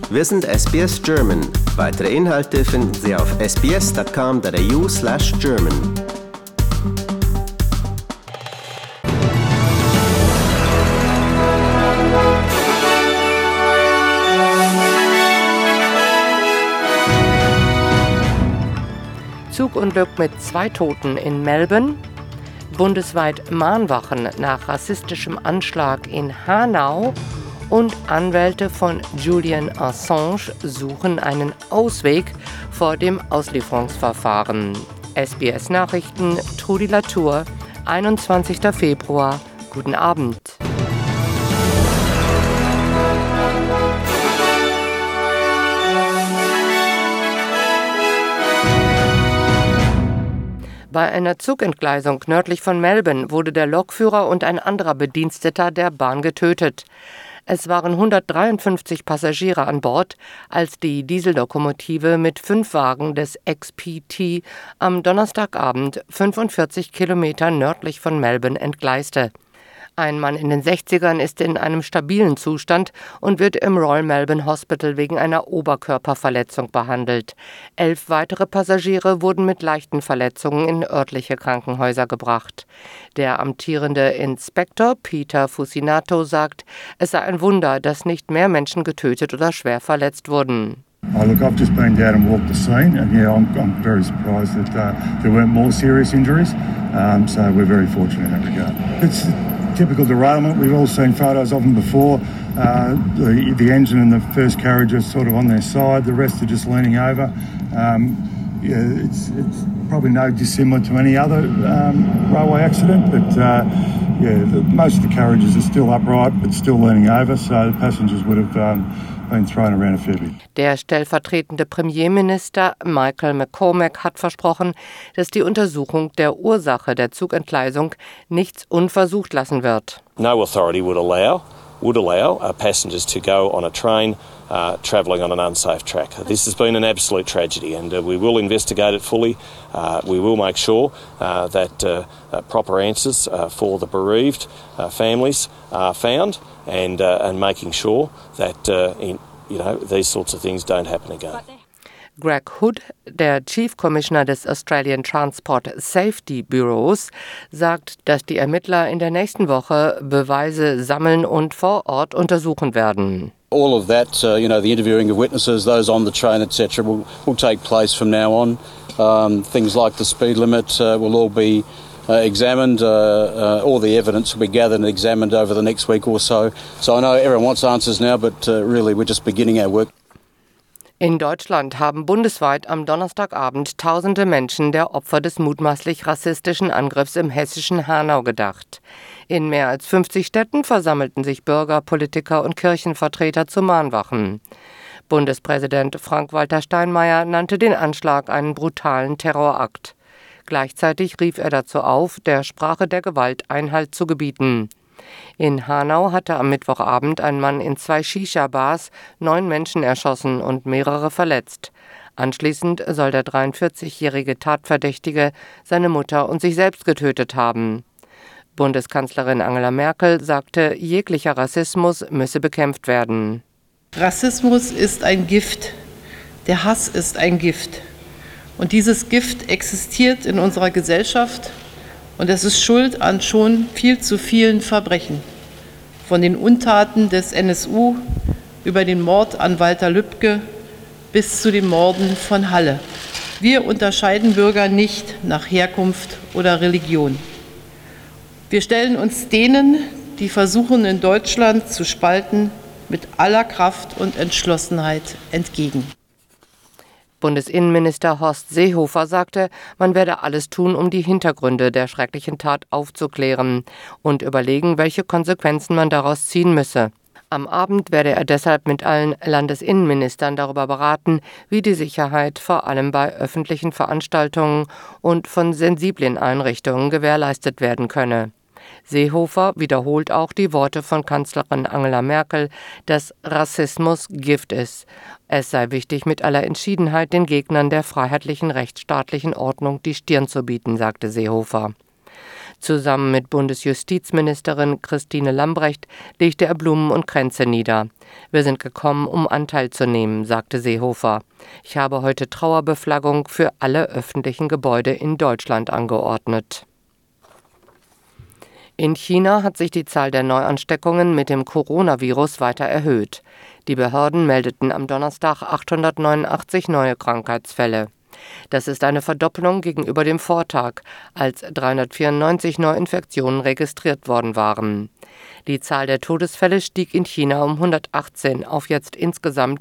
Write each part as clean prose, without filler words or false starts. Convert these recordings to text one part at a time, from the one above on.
Wir sind SBS German. Weitere Inhalte finden Sie auf sbs.com.au/German. Zugunglück mit 2 Toten in Melbourne. Bundesweit Mahnwachen nach rassistischem Anschlag in Hanau. Und Anwälte von Julian Assange suchen einen Ausweg vor dem Auslieferungsverfahren. SBS Nachrichten, Trudi Latour, 21. Februar. Guten Abend. Bei einer Zugentgleisung nördlich von Melbourne wurde der Lokführer und ein anderer Bediensteter der Bahn getötet. Es waren 153 Passagiere an Bord, als die Diesellokomotive mit 5 Wagen des XPT am Donnerstagabend 45 Kilometer nördlich von Melbourne entgleiste. Ein Mann in den 60ern ist in einem stabilen Zustand und wird im Royal Melbourne Hospital wegen einer Oberkörperverletzung behandelt. 11 weitere Passagiere wurden mit leichten Verletzungen in örtliche Krankenhäuser gebracht. Der amtierende Inspektor Peter Fusinato sagt, es sei ein Wunder, dass nicht mehr Menschen getötet oder schwer verletzt wurden. Look, I've just been down and walked the scene, and I'm very surprised that there weren't more serious injuries. So we're very fortunate in that regard. It's typical derailment. We've all seen photos of them before. The engine and the first carriage are sort of on their side. The rest are just leaning over. It's probably no dissimilar to any other railway accident, but most of the carriages are still upright but still leaning over, so the passengers would have been thrown around a fair bit. Der stellvertretende Premierminister Michael McCormack hat versprochen, dass die Untersuchung der Ursache der Zugentgleisung nichts unversucht lassen wird. No authority would allow passengers to go on a train travelling on an unsafe track. This has been an absolute tragedy, and we will investigate it fully. We will make sure that proper answers for the bereaved families are found, and making sure that these sorts of things don't happen again. Greg Hood, der Chief Commissioner des Australian Transport Safety Bureaus, sagt, dass die Ermittler in der nächsten Woche Beweise sammeln und vor Ort untersuchen werden. All of that, the interviewing of witnesses, those on the train, etc., will take place from now on. Things like the speed limit will all be examined. All the evidence will be gathered and examined over the next week or so. So I know everyone wants answers now, but really we're just beginning our work. In Deutschland haben bundesweit am Donnerstagabend tausende Menschen der Opfer des mutmaßlich rassistischen Angriffs im hessischen Hanau gedacht. In mehr als 50 Städten versammelten sich Bürger, Politiker und Kirchenvertreter zu Mahnwachen. Bundespräsident Frank-Walter Steinmeier nannte den Anschlag einen brutalen Terrorakt. Gleichzeitig rief er dazu auf, der Sprache der Gewalt Einhalt zu gebieten. In Hanau hatte am Mittwochabend ein Mann in 2 Shisha-Bars 9 Menschen erschossen und mehrere verletzt. Anschließend soll der 43-jährige Tatverdächtige seine Mutter und sich selbst getötet haben. Bundeskanzlerin Angela Merkel sagte, jeglicher Rassismus müsse bekämpft werden. Rassismus ist ein Gift. Der Hass ist ein Gift. Und dieses Gift existiert in unserer Gesellschaft. Und es ist schuld an schon viel zu vielen Verbrechen. Von den Untaten des NSU über den Mord an Walter Lübcke bis zu den Morden von Halle. Wir unterscheiden Bürger nicht nach Herkunft oder Religion. Wir stellen uns denen, die versuchen, in Deutschland zu spalten, mit aller Kraft und Entschlossenheit entgegen. Bundesinnenminister Horst Seehofer sagte, man werde alles tun, um die Hintergründe der schrecklichen Tat aufzuklären und überlegen, welche Konsequenzen man daraus ziehen müsse. Am Abend werde er deshalb mit allen Landesinnenministern darüber beraten, wie die Sicherheit vor allem bei öffentlichen Veranstaltungen und von sensiblen Einrichtungen gewährleistet werden könne. Seehofer wiederholt auch die Worte von Kanzlerin Angela Merkel, dass Rassismus Gift ist. Es sei wichtig, mit aller Entschiedenheit den Gegnern der freiheitlichen rechtsstaatlichen Ordnung die Stirn zu bieten, sagte Seehofer. Zusammen mit Bundesjustizministerin Christine Lambrecht legte er Blumen und Kränze nieder. Wir sind gekommen, um Anteil zu nehmen, sagte Seehofer. Ich habe heute Trauerbeflaggung für alle öffentlichen Gebäude in Deutschland angeordnet. In China hat sich die Zahl der Neuansteckungen mit dem Coronavirus weiter erhöht. Die Behörden meldeten am Donnerstag 889 neue Krankheitsfälle. Das ist eine Verdoppelung gegenüber dem Vortag, als 394 Neuinfektionen registriert worden waren. Die Zahl der Todesfälle stieg in China um 118 auf jetzt insgesamt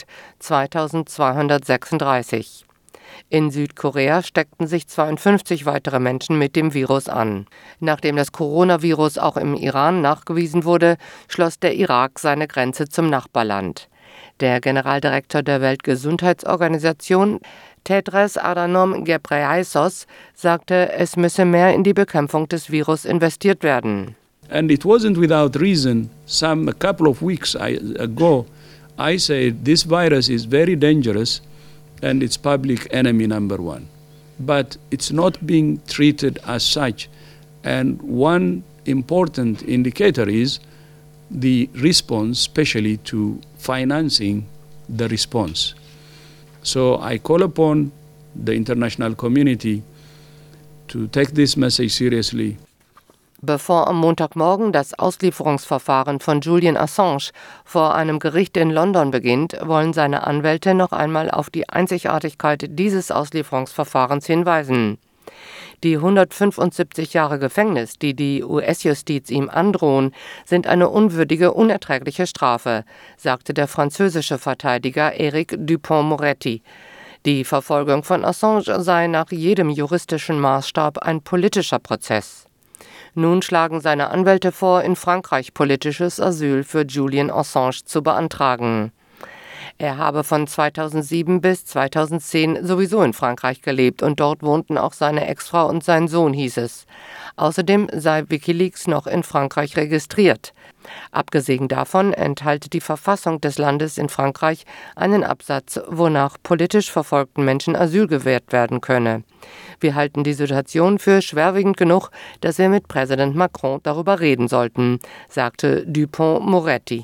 2236. In Südkorea steckten sich 52 weitere Menschen mit dem Virus an. Nachdem das Coronavirus auch im Iran nachgewiesen wurde, schloss der Irak seine Grenze zum Nachbarland. Der Generaldirektor der Weltgesundheitsorganisation, Tedros Adhanom Ghebreyesus, sagte, es müsse mehr in die Bekämpfung des Virus investiert werden. And it wasn't without reason. A couple of weeks ago, I said this virus is very dangerous and it's public enemy number one. But it's not being treated as such. And one important indicator is the response, especially to financing the response. So I call upon the international community to take this message seriously. Bevor am Montagmorgen das Auslieferungsverfahren von Julian Assange vor einem Gericht in London beginnt, wollen seine Anwälte noch einmal auf die Einzigartigkeit dieses Auslieferungsverfahrens hinweisen. Die 175 Jahre Gefängnis, die die US-Justiz ihm androhen, sind eine unwürdige, unerträgliche Strafe, sagte der französische Verteidiger Éric Dupond-Moretti. Die Verfolgung von Assange sei nach jedem juristischen Maßstab ein politischer Prozess. Nun schlagen seine Anwälte vor, in Frankreich politisches Asyl für Julian Assange zu beantragen. Er habe von 2007 bis 2010 sowieso in Frankreich gelebt und dort wohnten auch seine Ex-Frau und sein Sohn, hieß es. Außerdem sei WikiLeaks noch in Frankreich registriert. Abgesehen davon enthalte die Verfassung des Landes in Frankreich einen Absatz, wonach politisch verfolgten Menschen Asyl gewährt werden könne. Wir halten die Situation für schwerwiegend genug, dass wir mit Präsident Macron darüber reden sollten, sagte Dupond-Moretti.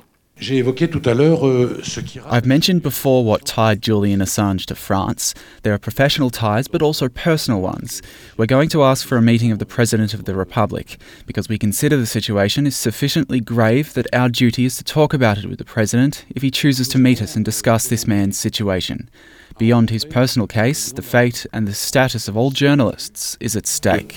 I've mentioned before what tied Julian Assange to France. There are professional ties, but also personal ones. We're going to ask for a meeting of the President of the Republic, because we consider the situation is sufficiently grave that our duty is to talk about it with the President if he chooses to meet us and discuss this man's situation. Beyond his personal case, the fate and the status of all journalists is at stake.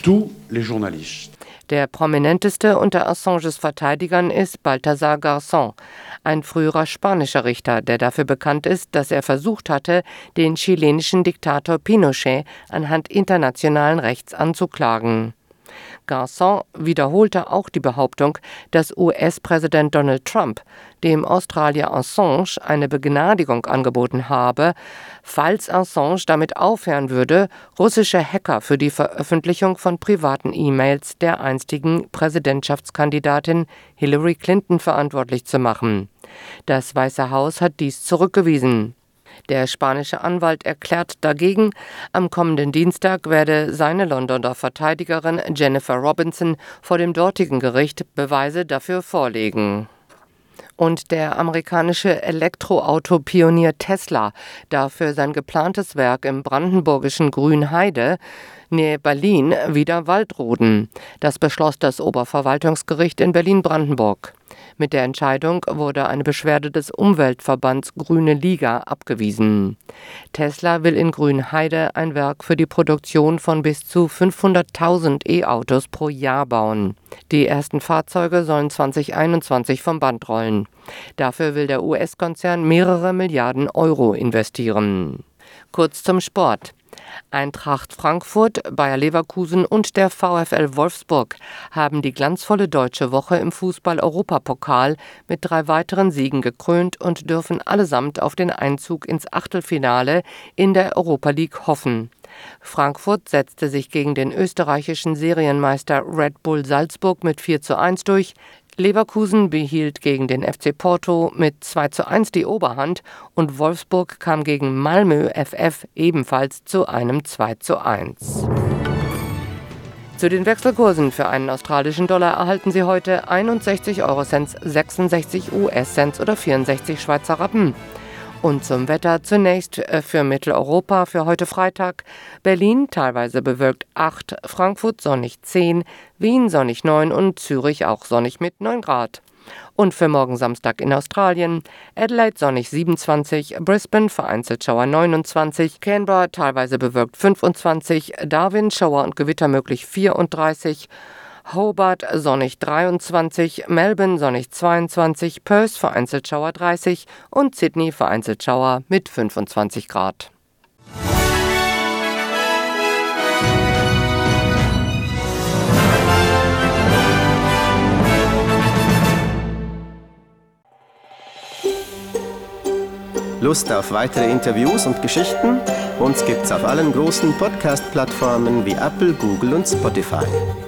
Der prominenteste unter Assanges Verteidigern ist Balthazar Garzón, ein früherer spanischer Richter, der dafür bekannt ist, dass er versucht hatte, den chilenischen Diktator Pinochet anhand internationalen Rechts anzuklagen. Garzón wiederholte auch die Behauptung, dass US-Präsident Donald Trump dem Australier Assange eine Begnadigung angeboten habe, falls Assange damit aufhören würde, russische Hacker für die Veröffentlichung von privaten E-Mails der einstigen Präsidentschaftskandidatin Hillary Clinton verantwortlich zu machen. Das Weiße Haus hat dies zurückgewiesen. Der spanische Anwalt erklärt dagegen, am kommenden Dienstag werde seine Londoner Verteidigerin Jennifer Robinson vor dem dortigen Gericht Beweise dafür vorlegen. Und der amerikanische Elektroauto-Pionier Tesla darf für sein geplantes Werk im brandenburgischen Grünheide nähe Berlin wieder Wald roden. Das beschloss das Oberverwaltungsgericht in Berlin-Brandenburg. Mit der Entscheidung wurde eine Beschwerde des Umweltverbands Grüne Liga abgewiesen. Tesla will in Grünheide ein Werk für die Produktion von bis zu 500.000 E-Autos pro Jahr bauen. Die ersten Fahrzeuge sollen 2021 vom Band rollen. Dafür will der US-Konzern mehrere Milliarden Euro investieren. Kurz zum Sport. Eintracht Frankfurt, Bayer Leverkusen und der VfL Wolfsburg haben die glanzvolle deutsche Woche im Fußball-Europapokal mit 3 weiteren Siegen gekrönt und dürfen allesamt auf den Einzug ins Achtelfinale in der Europa League hoffen. Frankfurt setzte sich gegen den österreichischen Serienmeister Red Bull Salzburg mit 4:1 durch. Leverkusen behielt gegen den FC Porto mit 2:1 die Oberhand und Wolfsburg kam gegen Malmö FF ebenfalls zu einem 2:1. Zu den Wechselkursen: Für einen australischen Dollar erhalten Sie heute 61 Eurocents, 66 US-Cents oder 64 Schweizer Rappen. Und zum Wetter zunächst für Mitteleuropa für heute Freitag: Berlin teilweise bewölkt 8, Frankfurt sonnig 10, Wien sonnig 9 und Zürich auch sonnig mit 9 Grad. Und für morgen Samstag in Australien: Adelaide sonnig 27, Brisbane vereinzelt Schauer 29, Canberra teilweise bewölkt 25, Darwin Schauer und Gewitter möglich 34, Hobart sonnig 23, Melbourne sonnig 22, Perth vereinzelt Schauer 30 und Sydney vereinzelt Schauer mit 25 Grad. Lust auf weitere Interviews und Geschichten? Uns gibt's auf allen großen Podcast-Plattformen wie Apple, Google und Spotify.